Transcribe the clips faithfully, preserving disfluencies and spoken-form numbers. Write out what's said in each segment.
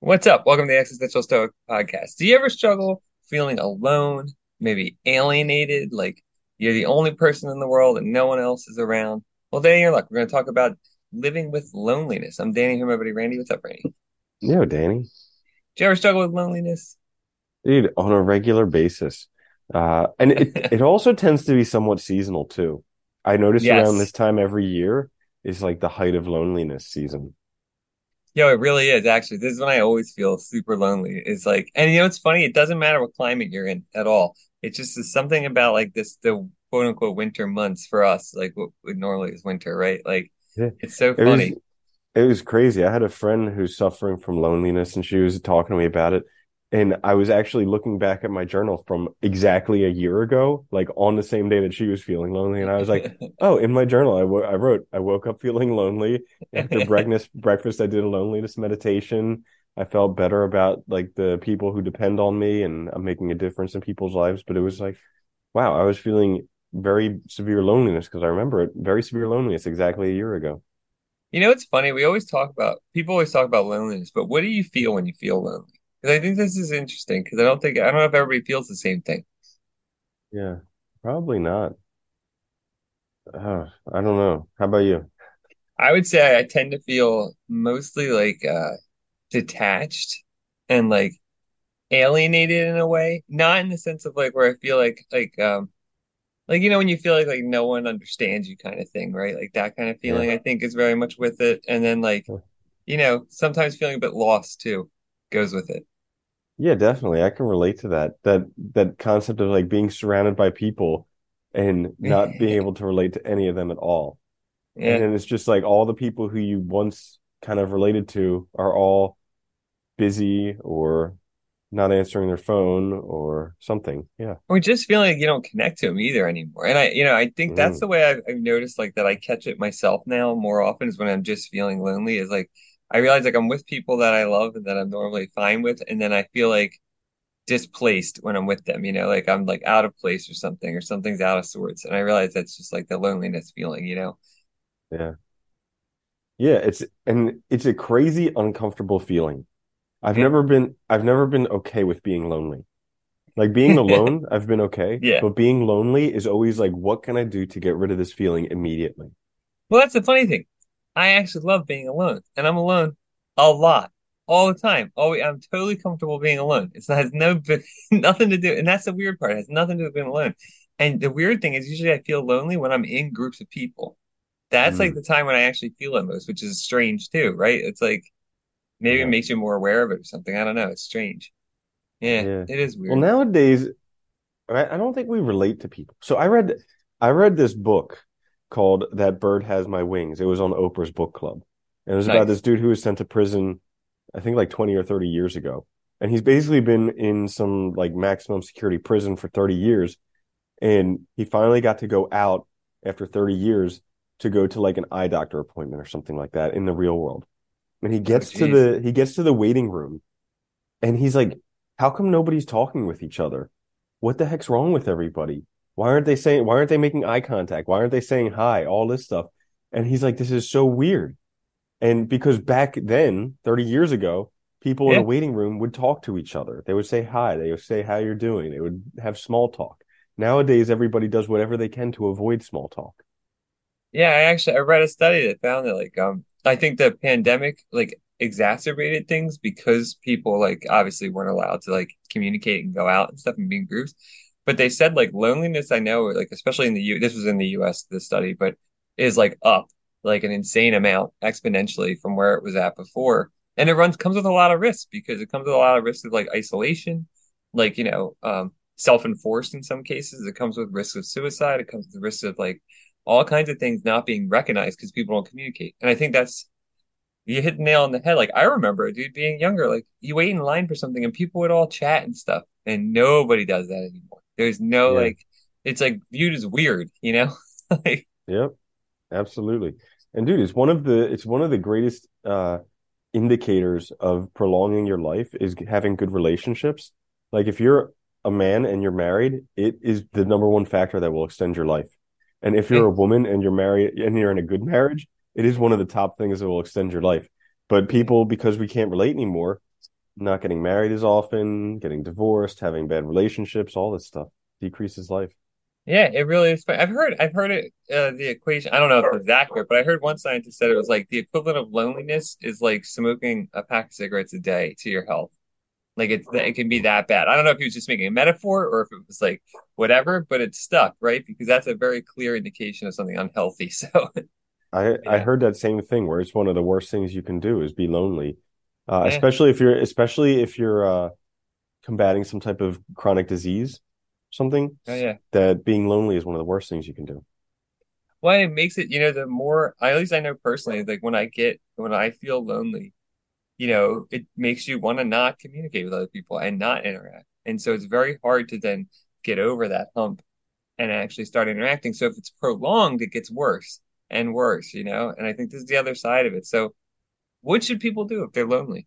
What's up? Welcome to the Existential Stoic Podcast. Do you ever struggle feeling alone, maybe alienated, like you're the only person in the world and no one else is around? Well, day in your luck. We're going to talk about living with loneliness. I'm Danny here, my buddy Randy. What's up, Randy? Yeah, Danny. Do you ever struggle with loneliness? Dude, on a regular basis. Uh, and it it also tends to be somewhat seasonal too. I notice around Yes. this time every year is like the height of loneliness season. Yo, it really is, actually. This is when I always feel super lonely. It's like, and you know, it's funny. It doesn't matter what climate you're in at all. It just is something about like this, the quote unquote winter months for us, like what, what normally is winter, right? Like, Yeah. it's so It was funny. it was crazy. I had a friend who's suffering from loneliness and she was talking to me about it. And I was actually looking back at my journal from exactly a year ago, like on the same day that she was feeling lonely. And I was like, oh, in my journal, I, wo- I wrote, I woke up feeling lonely. After breakfast, breakfast, I did a loneliness meditation. I felt better about like the people who depend on me and I'm making a difference in people's lives. But it was like, wow, I was feeling very severe loneliness because I remember it, very severe loneliness exactly a year ago. You know, it's funny. We always talk about, people always talk about loneliness, but what do you feel when you feel lonely? Because I think this is interesting because I don't think, I don't know if everybody feels the same thing. Yeah, probably not. Uh, I don't know. How about you? I would say I tend to feel mostly like uh detached and like alienated in a way, not in the sense of like where I feel like like um like you know when you feel like like no one understands you kind of thing, right? Like that kind of Yeah. feeling I think is very much with it. And then like, you know, sometimes feeling a bit lost too goes with it. Yeah, definitely. I can relate to that. That that concept of like being surrounded by people and not being able to relate to any of them at all. And Yeah. then it's just like all the people who you once kind of related to are all busy or not answering their phone or something. Yeah. Or just feeling like you don't connect to them either anymore. And I, you know, I think that's Mm. the way I've, I've noticed like that I catch it myself now more often is when I'm just feeling lonely is like I realize like I'm with people that I love and that I'm normally fine with, and then I feel like displaced when I'm with them, you know, like I'm like out of place or something or something's out of sorts. And I realize that's just like the loneliness feeling, you know. Yeah. Yeah, it's and it's a crazy uncomfortable feeling. I've Yeah. never been I've never been okay with being lonely. Like being alone, I've been okay, Yeah. but being lonely is always like, what can I do to get rid of this feeling immediately? Well, that's the funny thing. I actually love being alone, and I'm alone a lot, all the time. Always, I'm totally comfortable being alone. It's, it has no nothing to do, and that's the weird part. It has nothing to do with being alone. And the weird thing is, usually I feel lonely when I'm in groups of people. That's like Mm, the time when I actually feel it most, which is strange too, right? It's like maybe it yeah, makes you more aware of it or something. I don't know. It's strange. Yeah, yeah. it is Well, weird. nowadays, I, I don't think we relate to people. So I read, I read this book called "That Bird Has My Wings." It was on Oprah's book club, and it was about Nice. this dude who was sent to prison, I think like twenty or thirty years ago, and he's basically been in some like maximum security prison for thirty years, and he finally got to go out after thirty years to go to like an eye doctor appointment or something like that in the real world. And he Oh, gets to geez. the he gets to the waiting room and he's like, how come nobody's talking with each other? What the heck's wrong with everybody? Why aren't they saying why aren't they making eye contact? Why aren't they saying hi? All this stuff. And he's like, this is so weird. And because back then, thirty years ago, people in a Yeah. waiting room would talk to each other. They would say hi. They would say how you're doing. They would have small talk. Nowadays, everybody does whatever they can to avoid small talk. Yeah, I actually I read a study that found that like um I think the pandemic like exacerbated things because people like obviously weren't allowed to like communicate and go out and stuff and be in groups. But they said like loneliness, I know, like especially in the U this was in the U S, this study, but is like up like an insane amount exponentially from where it was at before. And it runs comes with a lot of risks because it comes with a lot of risks of like isolation, like, you know, um self-enforced in some cases. It comes with risks of suicide. It comes with risks of like all kinds of things not being recognized because people don't communicate. And I think that's you hit the nail on the head. Like I remember, dude, being younger, like you wait in line for something and people would all chat and stuff, and nobody does that anymore. There's no Yeah. like, it's like viewed as weird, you know? Like, Yep. Absolutely. And dude, it's one of the it's one of the greatest uh indicators of prolonging your life is having good relationships. Like if you're a man and you're married, it is the number one factor that will extend your life. And if you're eh, a woman and you're married and you're in a good marriage, it is one of the top things that will extend your life. But yeah, people, because we can't relate anymore, Not getting married as often, getting divorced, having bad relationships, all this stuff decreases life. Yeah, it really is. I've heard, I've heard it, uh, the equation. I don't know if it's accurate, but I heard one scientist said it was like the equivalent of loneliness is like smoking a pack of cigarettes a day to your health. Like it's, it can be that bad. I don't know if he was just making a metaphor or if it was like whatever, but it's stuck, right? Because that's a very clear indication of something unhealthy. So, I I yeah, heard that same thing where it's one of the worst things you can do is be lonely, uh, yeah, especially if you're especially if you're uh, combating some type of chronic disease, something oh yeah. that being lonely is one of the worst things you can do. Well, it makes it, you know, the more, at least I know personally, like when I get, when I feel lonely, you know, it makes you want to not communicate with other people and not interact. And so it's very hard to then get over that hump and actually start interacting. So if it's prolonged, it gets worse and worse, you know? And I think this is the other side of it. So what should people do if they're lonely?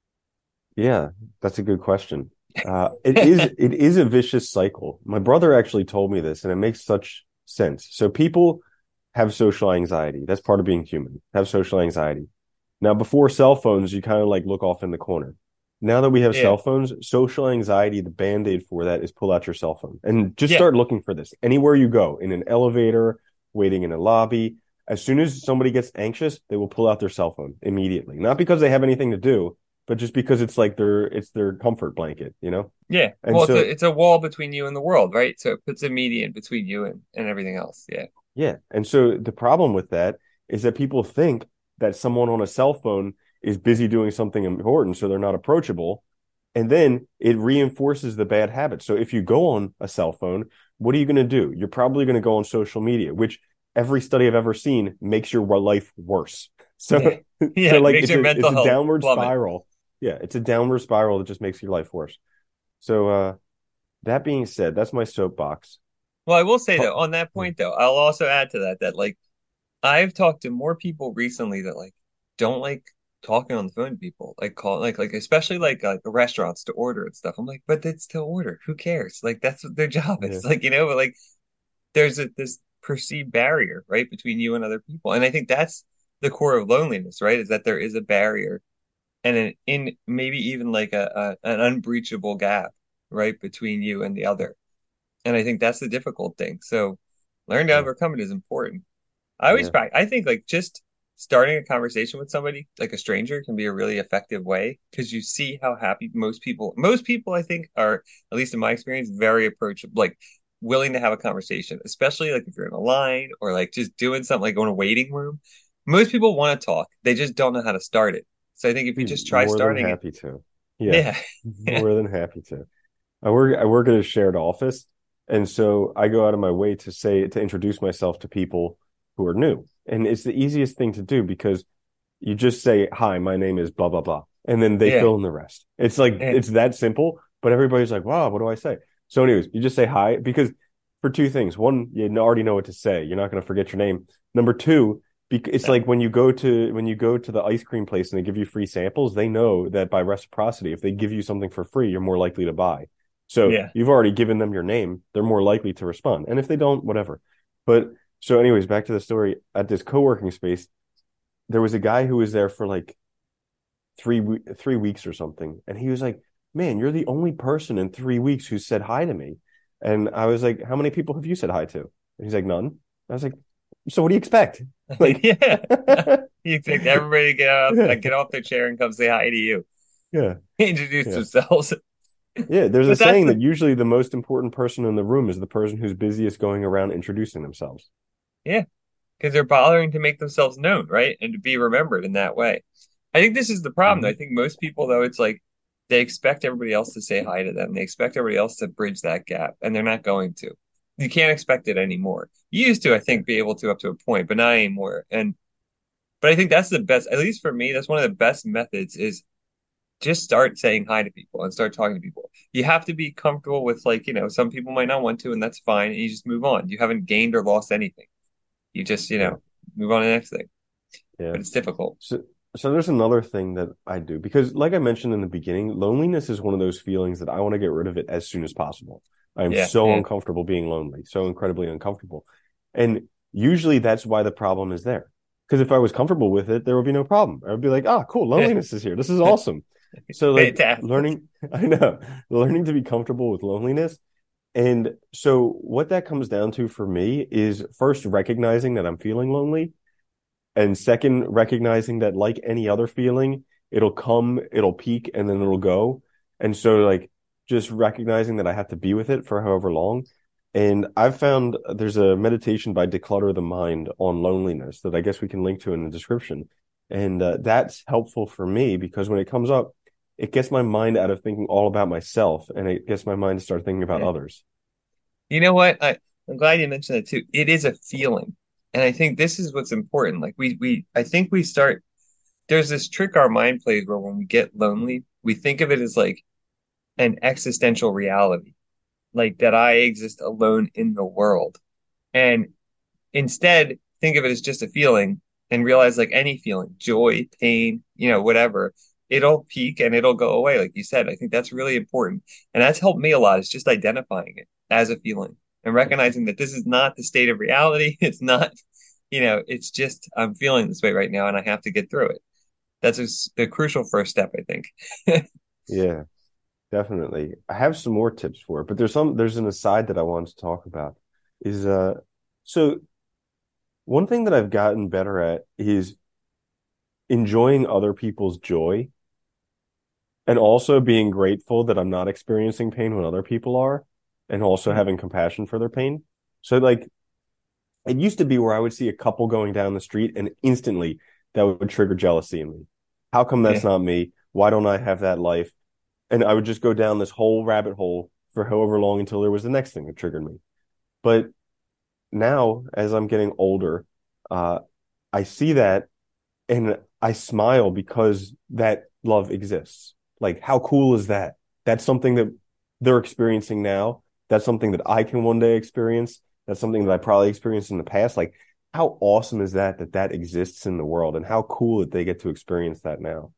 Yeah, that's a good question. Uh, it is it is a vicious cycle. My brother actually told me this, and it makes such sense. So people have social anxiety. That's part of being human. Have social anxiety. Now, before cell phones, you kind of like look off in the corner. Now that we have Yeah. cell phones, social anxiety, the band-aid for that is pull out your cell phone and just Yeah. start looking for this. Anywhere you go, in an elevator, waiting in a lobby, as soon as somebody gets anxious, they will pull out their cell phone immediately. Not because they have anything to do, but just because it's like their it's their comfort blanket, you know? Yeah. And Well, it's a so it's a wall between you and the world, right? So it puts a median between you and, and everything else. Yeah. yeah. And so the problem with that is that people think that someone on a cell phone is busy doing something important, so they're not approachable. And then it reinforces the bad habit. So if you go on a cell phone, what are you going to do? You're probably going to go on social media, which every study I've ever seen makes your life worse. Yeah. So, Yeah. so It like makes it's your a it's mental a health downward plummet. spiral. Yeah, it's a downward spiral that just makes your life worse. So uh that being said, that's my soapbox. Well, I will say Talk, though, on that point though, I'll also add to that that like I've talked to more people recently that like don't like talking on the phone to people, like call like like especially like like restaurants to order and stuff. I'm like, but it's to order. Who cares? Like that's what their job yeah, is. Like, you know, but like there's a this perceived barrier, right, between you and other people. And I think that's the core of loneliness, right? Is that there is a barrier and an in maybe even like a, a an unbreachable gap, right, between you and the other. And I think that's the difficult thing. So learn to yeah, overcome it is important. I always yeah. back. I think like just starting a conversation with somebody, like a stranger, can be a really effective way because you see how happy most people, most people I think are, at least in my experience, very approachable, like willing to have a conversation, especially like if you're in a line or like just doing something like in a waiting room. Most people want to talk. They just don't know how to start it. So I think if you Be just try more than starting it, happy to. Yeah, yeah, yeah, more than happy to. I work I work at a shared office, and so I go out of my way to say to introduce myself to people who are new. And it's the easiest thing to do because you just say, "Hi, my name is blah blah blah," and then they yeah, fill in the rest. It's like yeah, it's that simple, but everybody's like, "Wow, what do I say?" So, anyways, you just say hi because for two things. One, you already know what to say. You're not going to forget your name. Number two, it's no, like when you go to when you go to the ice cream place and they give you free samples, they know that by reciprocity, if they give you something for free, you're more likely to buy. So yeah, you've already given them your name, they're more likely to respond. And if they don't, whatever. But so, anyways, back to the story. At this co-working space, there was a guy who was there for like three three weeks or something, and he was like, "Man, you're the only person in three weeks who said hi to me." And I was like, "How many people have you said hi to?" And he's like, "None." I was like, "So what do you expect?" Like, yeah. You expect everybody to get up, yeah, uh, get off their chair and come say hi to you, yeah, introduce yeah. themselves. Yeah, there's a But that's saying the that usually the most important person in the room is the person who's busiest going around introducing themselves. yeah, because they're bothering to make themselves known, right? And to be remembered in that way. I think this is the problem, though. I Mhm. think most people, though, it's like they expect everybody else to say hi to them. They expect everybody else to bridge that gap, and they're not going to. You can't expect it anymore. You used to, I Yeah. think, be able to up to a point, but not anymore. And but I think that's the best, at least for me, that's one of the best methods is just start saying hi to people and start talking to people. You have to be comfortable with like, you know, some people might not want to, and that's fine. And you just move on. You haven't gained or lost anything. You just, you Yeah. know, move on to the next thing. Yeah. But it's difficult. So, so there's another thing that I do because, like I mentioned in the beginning, loneliness is one of those feelings that I want to get rid of it as soon as possible. I'm Yeah, so yeah, uncomfortable being lonely, so incredibly uncomfortable. And usually that's why the problem is there. Because if I was comfortable with it, there would be no problem. I would be like, ah, cool, loneliness is here. This is awesome. So like Fantastic. learning, I know, learning to be comfortable with loneliness. And so what that comes down to for me is first recognizing that I'm feeling lonely, and second recognizing that like any other feeling, it'll come, it'll peak, and then it'll go. And so like just recognizing that I have to be with it for however long. And I've found there's a meditation by Declutter the Mind on loneliness that I guess we can link to in the description. And uh, that's helpful for me because when it comes up, it gets my mind out of thinking all about myself and it gets my mind to start thinking about Yeah. others. You know what? I, I'm glad you mentioned that too. It is a feeling. And I think this is what's important. Like we we I think we start there's this trick our mind plays where when we get lonely, we think of it as like an existential reality, like that I exist alone in the world. And instead, think of it as just a feeling and realize like any feeling, joy, pain, you know, whatever, it'll peak and it'll go away. Like you said, I think that's really important. And that's helped me a lot. Is just identifying it as a feeling and recognizing that this is not the state of reality. It's not, you know, it's just I'm feeling this way right now and I have to get through it. That's a, s- a crucial first step, I think. Yeah, definitely. I have some more tips for it, but there's some there's an aside that I wanted to talk about is uh so one thing that I've gotten better at is enjoying other people's joy and also being grateful that I'm not experiencing pain when other people are and also having compassion for their pain. So like it used to be where I would see a couple going down the street and instantly that would trigger jealousy in me. How come that's Yeah. not me? Why don't I have that life? And I would just go down this whole rabbit hole for however long until there was the next thing that triggered me. But now, as I'm getting older, uh, I see that and I smile because that love exists. Like, how cool is that? That's something that they're experiencing now. That's something that I can one day experience. That's something that I probably experienced in the past. Like, how awesome is that that that exists in the world and how cool that they get to experience that now?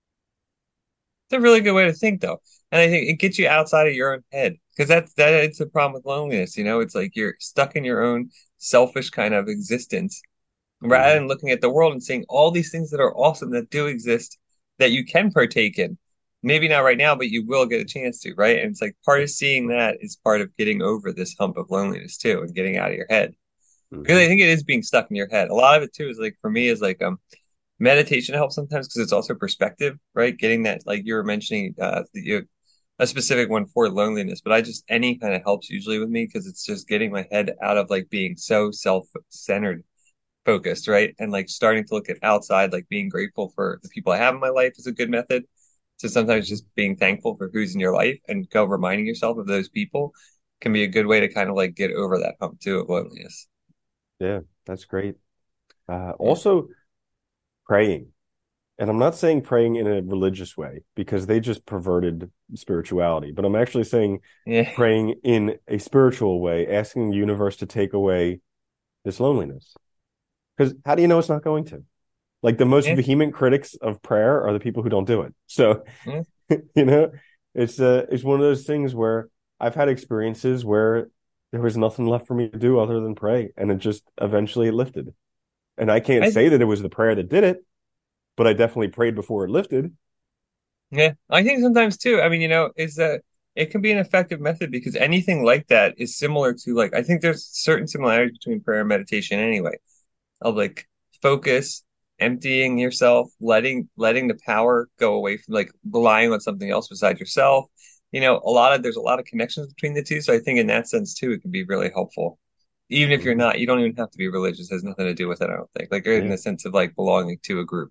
It's a really good way to think, though, and I think it gets you outside of your own head because that's that. It's a problem with loneliness. You know, it's like you're stuck in your own selfish kind of existence rather Hmm. than looking at the world and seeing all these things that are awesome that do exist that you can partake in. Maybe not right now, but you will get a chance to, right? And it's like part of seeing that is part of getting over this hump of loneliness too, and getting out of your head. Because Hmm. I think it is being stuck in your head. A lot of it too is like for me is like um meditation helps sometimes because it's also perspective, right? Getting that, like you were mentioning, uh, you, a specific one for loneliness, but I just, any kind of helps usually with me because it's just getting my head out of like being so self-centered focused, right? And like starting to look at outside, like being grateful for the people I have in my life is a good method. So sometimes Hmm. just being thankful for who's in your life and go reminding yourself of those people can be a good way to kind of like get over that hump too of loneliness. Yeah, that's great. Uh, Yeah. also, praying. And I'm not saying praying in a religious way because they just perverted spirituality, but I'm actually saying Yeah. praying in a spiritual way, asking the universe to take away this loneliness. Because how do you know it's not going to? Like the most Yeah. vehement critics of prayer are the people who don't do it. So, Yeah. you know, it's uh it's one of those things where I've had experiences where there was nothing left for me to do other than pray, and it just eventually lifted. And I can't I say that it was the prayer that did it, but I definitely prayed before it lifted. Yeah, I think sometimes too. I mean, you know, is that it can be an effective method because anything like that is similar to like I think there's certain similarities between prayer and meditation anyway, of like focus, emptying yourself, letting letting the power go away from like relying on something else besides yourself. You know, a lot of there's a lot of connections between the two. So I think in that sense too, it can be really helpful. Even if you're Mhm. not, you don't even have to be religious. It has nothing to do with it, I don't think. Like in Yeah. the sense of like belonging to a group,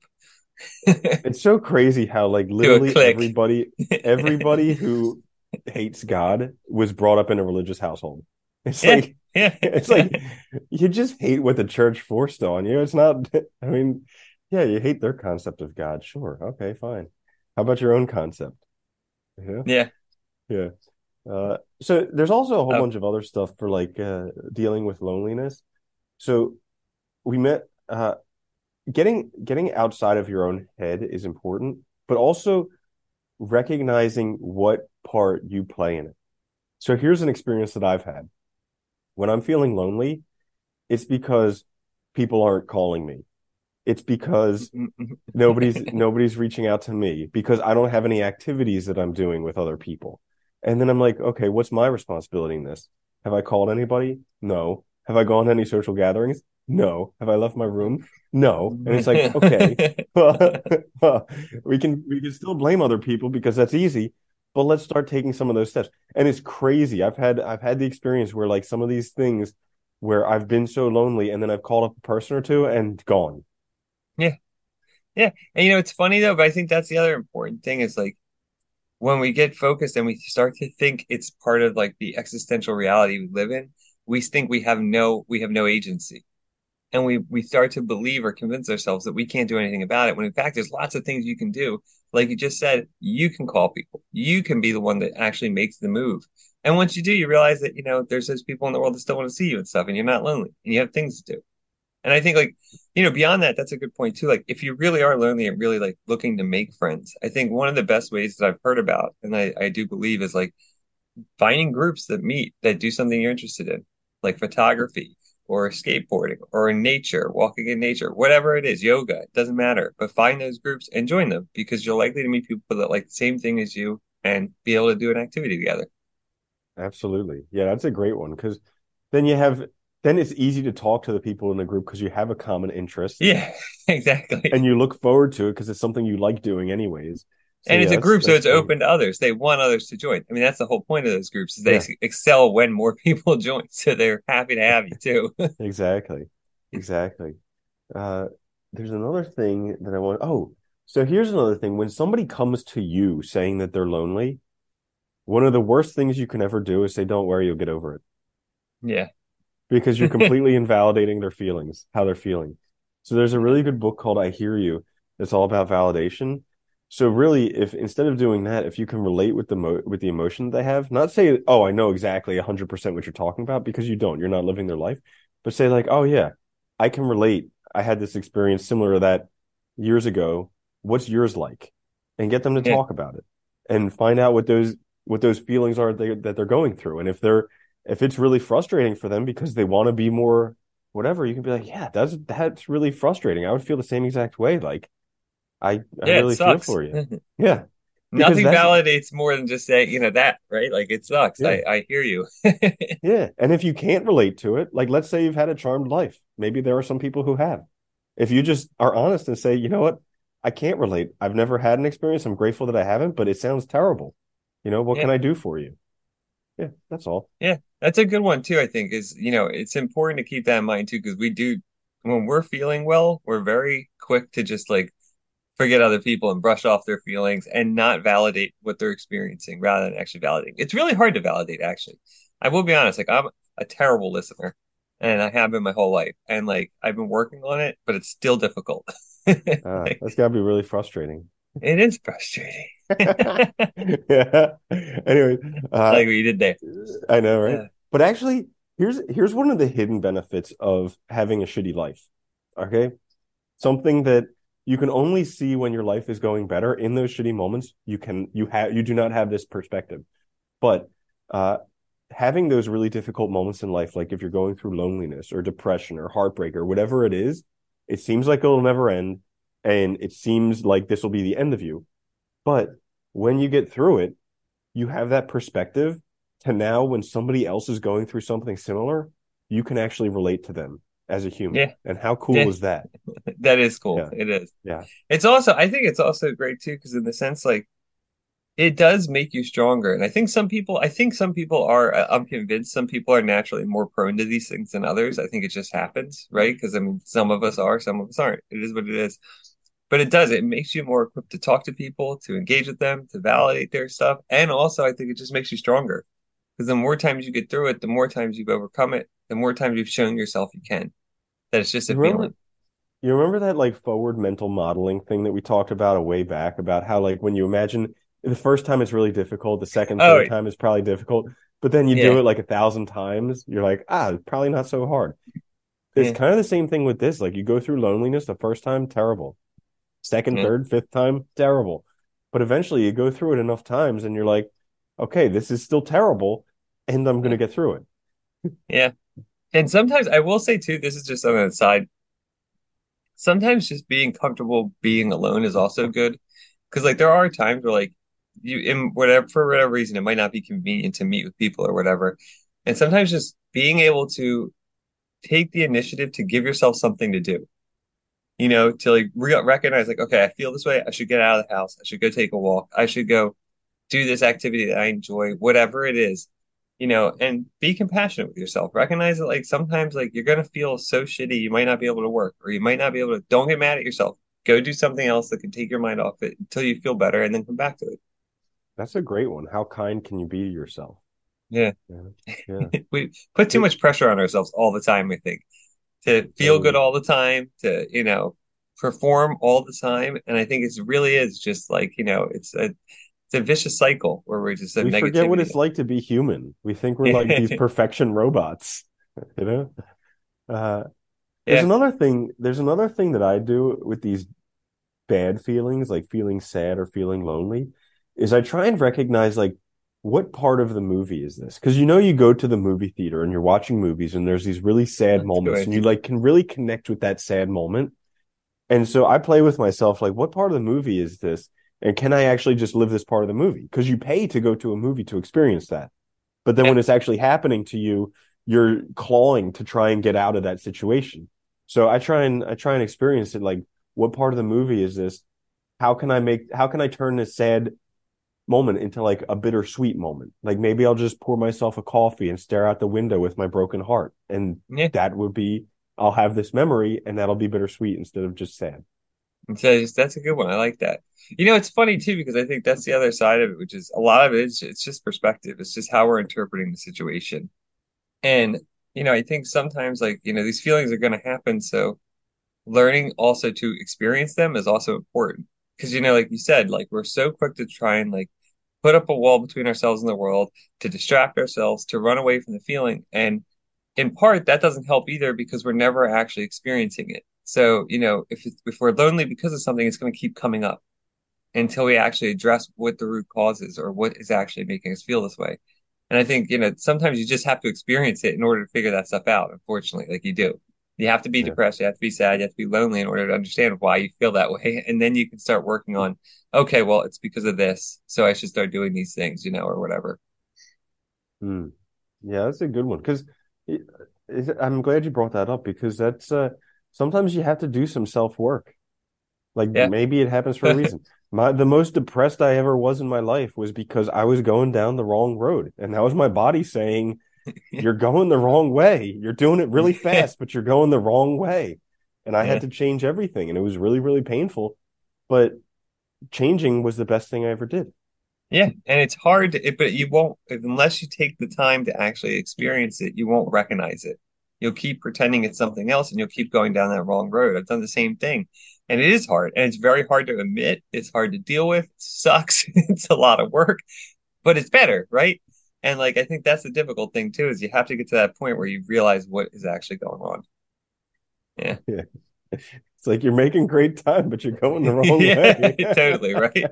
It's so crazy how like to a literally clique. everybody everybody who hates God was brought up in a religious household. It's Yeah, like yeah, it's yeah. like you just hate what the church forced on you. It's not I mean, yeah, you hate their concept of God. Sure. Okay, fine. How about your own concept? Yeah. Yeah. Yeah. Uh so there's also a whole Oh, bunch of other stuff for like uh dealing with loneliness. So we met uh getting getting outside of your own head is important, but also recognizing what part you play in it. So here's an experience that I've had. When I'm feeling lonely, it's because people aren't calling me. It's because nobody's nobody's reaching out to me because I don't have any activities that I'm doing with other people. And then I'm like, okay, what's my responsibility in this? Have I called anybody? No. Have I gone to any social gatherings? No. Have I left my room? No. And it's like, okay, well, we can we can still blame other people because that's easy, but let's start taking some of those steps. And it's crazy. I've had I've had the experience where like some of these things where I've been so lonely and then I've called up a person or two and gone. Yeah. Yeah. And you know, it's funny though, but I think that's the other important thing is like when we get focused and we start to think it's part of like the existential reality we live in, we think we have no we have no agency. And we we start to believe or convince ourselves that we can't do anything about it when in fact there's lots of things you can do. Like you just said, you can call people. You can be the one that actually makes the move. And once you do, you realize that, you know, there's those people in the world that still want to see you and stuff, and you're not lonely and you have things to do. And I think like, you know, beyond that, that's a good point too. Like if you really are lonely and really like looking to make friends, I think one of the best ways that I've heard about, and I, I do believe is like finding groups that meet that do something you're interested in, like photography or skateboarding or in nature, walking in nature, whatever it is, yoga, it doesn't matter. But find those groups and join them because you're likely to meet people that like the same thing as you and be able to do an activity together. Absolutely. Yeah, that's a great one because then you have then it's easy to talk to the people in the group because you have a common interest Yeah, exactly. and you look forward to it because it's something you like doing anyways. So And it's yeah, a that's group, so that's it's great. open to others. They want others to join. I mean, that's the whole point of those groups is they Yeah, excel when more people join. So they're happy to have you too. exactly. Exactly. Uh there's another thing that I want. Oh, so here's another thing. When somebody comes to you saying that they're lonely, one of the worst things you can ever do is say, "Don't worry, you'll get over it." Yeah. Because you're completely invalidating their feelings, how they're feeling. So there's a really good book called I Hear You that's all about validation. So really, if instead of doing that, if you can relate with the mo with the emotion that they have, not say, "Oh, I know exactly one hundred percent what you're talking about," because you don't, you're not living their life, but say like, "Oh yeah, I can relate. I had this experience similar to that years ago. What's yours like?" And get them to Yeah. talk about it and find out what those what those feelings are they, that they're going through. And if they're if it's really frustrating for them because they want to be more whatever, you can be like, yeah, that's that's really frustrating. I would feel the same exact way. Like I I Yeah, it really feel sucks. for you. Yeah. Because Nothing that's validates more than just saying, you know, that, right? Like it sucks. yeah. I, I hear you. Yeah. And if you can't relate to it, like let's say you've had a charmed life. Maybe there are some people who have. If you just are honest and say, you know what, I can't relate. I've never had an experience. I'm grateful that I haven't, but it sounds terrible. You know, what Yeah. can I do for you? Yeah, that's all. Yeah. That's a good one too, I think, is, you know, it's important to keep that in mind too, because we do, when we're feeling well, we're very quick to just like forget other people and brush off their feelings and not validate what they're experiencing rather than actually validating. It's really hard to validate, actually. I will be honest, like I'm a terrible listener and I have been my whole life. And like I've been working on it, but it's still difficult. Ah, Like that's gotta be really frustrating. it is frustrating. Yeah. Anyway, I uh, like what you did there. I know, right? Uh, But actually, here's here's one of the hidden benefits of having a shitty life. Okay? Something that you can only see when your life is going better. In those shitty moments, you can you have you do not have this perspective. But uh having those really difficult moments in life, like if you're going through loneliness or depression or heartbreak or whatever it is, it seems like it'll never end, and it seems like this will be the end of you. But when you get through it, you have that perspective to now when somebody else is going through something similar, you can actually relate to them as a human. yeah, And how cool yeah, is that? that is cool. Yeah. It is. Yeah. It's also, I think it's also great too, because in the sense, like, it does make you stronger. And I think some people, I think some people are, uh, I'm convinced some people are naturally more prone to these things than others. I think it just happens, right? Because I mean, some of us are, some of us aren't. It is what it is. But it does, it makes you more equipped to talk to people, to engage with them, to validate their stuff. And also, I think it just makes you stronger. Because the more times you get through it, the more times you've overcome it, the more times you've shown yourself you can. That it's just a You remember feeling. you remember that like forward mental modeling thing that we talked about a way back about how like when you imagine the first time it's really difficult, the second, Oh, third time is probably difficult, but then you do yeah, it like a thousand times, you're like, ah, probably not so hard. It's yeah, kind of the same thing with this. Like you go through loneliness the first time, terrible. Second, yeah, third, fifth time, terrible. But eventually you go through it enough times and you're like, okay, this is still terrible, and I'm going to yeah, get through it. yeah. And sometimes I will say too, this is just on the side. sometimes just being comfortable being alone is also good. Because like there are times where like you in whatever for whatever reason it might not be convenient to meet with people or whatever. And sometimes just being able to take the initiative to give yourself something to do, you know, to like re recognize like, okay, I feel this way. I should get out of the house. I should go take a walk. I should go do this activity that I enjoy, whatever it is, you know, and be compassionate with yourself. Recognize that like sometimes like you're gonna feel so shitty you might not be able to work or you might not be able to don't get mad at yourself. Go do something else that can take your mind off it until you feel better and then come back to it. That's a great one. How kind can you be to yourself? Yeah. Yeah. Yeah. We put too It much pressure on ourselves all the time, I think, to feel good totally. all the time, to, you know, perform all the time. And I think it's really is just like, you know, it's a it's a vicious cycle where we're just have We forget what negativity. it's like to be human. We think we're like these perfection robots, you know? Uh, there's Yeah. another thing, there's another thing that I do with these bad feelings, like feeling sad or feeling lonely, is I try and recognize like what part of the movie is this? Because you know you go to the movie theater and you're watching movies and there's these really sad That's a good moments and you idea. like can really connect with that sad moment. And so I play with myself like what part of the movie is this? And can I actually just live this part of the movie? Because you pay to go to a movie to experience that. But then Yeah. when it's actually happening to you, you're clawing to try and get out of that situation. So I try and I try and experience it like what part of the movie is this? How can I make how can I turn this sad moment into like a bittersweet moment? Like maybe I'll just pour myself a coffee and stare out the window with my broken heart. And Yeah. that would be I'll have this memory and that'll be bittersweet instead of just sad. And so just, that's a good one. I like that. You know, it's funny too, because I think that's the other side of it, which is a lot of it is it's just perspective. It's just how we're interpreting the situation. And, you know, I think sometimes like, you know, these feelings are going to happen. So learning also to experience them is also important. Because, you know, like you said, like we're so quick to try and like put up a wall between ourselves and the world, to distract ourselves, to run away from the feeling. And in part, that doesn't help either because we're never actually experiencing it. So, you know, if it's, if we're lonely because of something, it's going to keep coming up until we actually address what the root cause is or what is actually making us feel this way. And I think, you know, sometimes you just have to experience it in order to figure that stuff out, unfortunately, like you do. You have to be Yeah. depressed, you have to be sad, you have to be lonely in order to understand why you feel that way. And then you can start working on, okay, well, it's because of this. So I should start doing these things, you know, or whatever. Mm. Yeah, that's a good one. Because I'm glad you brought that up because that's uh sometimes you have to do some self-work. Like Yeah. maybe it happens for a reason. My the most depressed I ever was in my life was because I was going down the wrong road. And that was my body saying, you're going the wrong way. You're doing it really fast, but you're going the wrong way. And I had Yeah. to change everything. And it was really, really painful. But changing was the best thing I ever did. Yeah, and it's hard to, it, but you won't, unless you take the time to actually experience it, you won't recognize it. You'll keep pretending it's something else and you'll keep going down that wrong road. I've done the same thing. And it is hard. And it's very hard to admit. It's hard to deal with. It sucks. It's a lot of work, but it's better, right? And like I think that's the difficult thing too, is you have to get to that point where you realize what is actually going on. Yeah. Yeah. It's like you're making great time, but you're going the wrong Yeah, way. totally, right?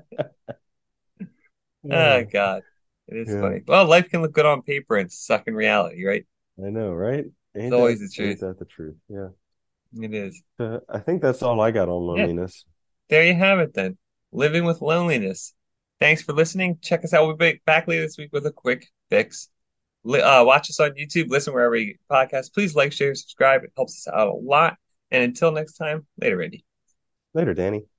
Oh Oh, God. It is yeah. funny. Well, life can look good on paper and suck in reality, right? I know, right? It's Ain't that always the ain't truth. that the truth? Yeah. It is. Uh, I think that's all I got on Yeah, loneliness. there you have it then. Living with loneliness. Thanks for listening. Check us out. We'll be back later this week with a quick fix. Li- Uh, watch us on YouTube. Listen wherever you get podcasts. Please like, share, subscribe. It helps us out a lot. And until next time, later, Randy. Later, Danny.